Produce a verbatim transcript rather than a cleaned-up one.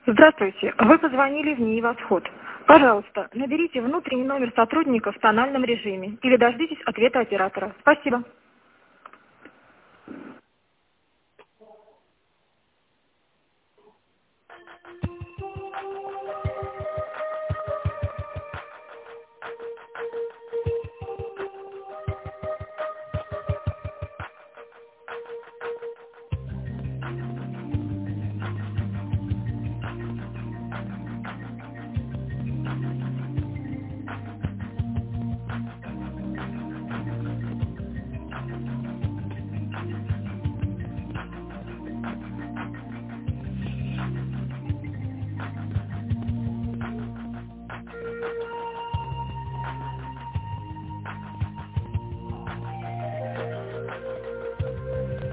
Здравствуйте, вы позвонили в НИИ «Восход». Пожалуйста, наберите внутренний номер сотрудника в тональном режиме или дождитесь ответа оператора. Спасибо.